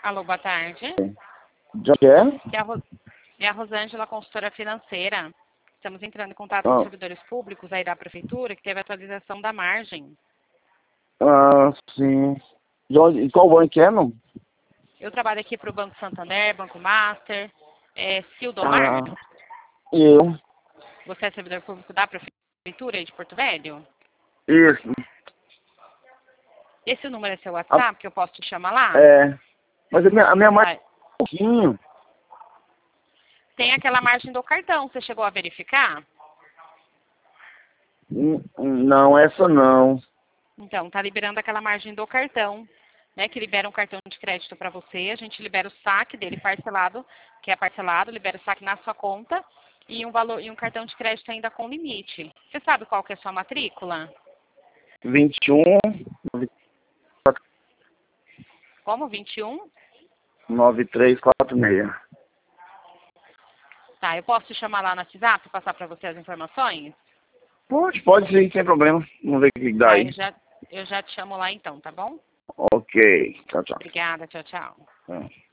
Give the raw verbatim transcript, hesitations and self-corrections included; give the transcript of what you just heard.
Alô, boa tarde. Já que é? É a, Ro... é a Rosângela, consultora financeira. Estamos entrando em contato Ah. com servidores públicos aí da prefeitura, que teve atualização da margem. Ah, sim. De onde, e qual banco é, não? Eu trabalho aqui para o Banco Santander, Banco Master, é, Sildomar. Ah, eu. Você é servidor público da prefeitura aí de Porto Velho? Isso. Esse número é seu WhatsApp, que eu posso te chamar lá? É. Mas a minha, a minha margem Vai. é um pouquinho. Tem aquela margem do cartão, você chegou a verificar? Hum, Não, essa não. Então, tá liberando aquela margem do cartão, né? Que libera um cartão de crédito para você, a gente libera o saque dele parcelado, que é parcelado, libera o saque na sua conta e um valor e um cartão de crédito ainda com limite. Você sabe qual que é a sua matrícula? vinte e um, Como? vinte e um? nove três quatro seis. Tá, eu posso te chamar lá no WhatsApp e passar para você as informações? Pode, pode sim, sem problema. Vamos ver o que dá Tá, aí. eu já, eu já te chamo lá então, tá bom? Ok. Tchau, tchau. Obrigada, tchau, tchau. É.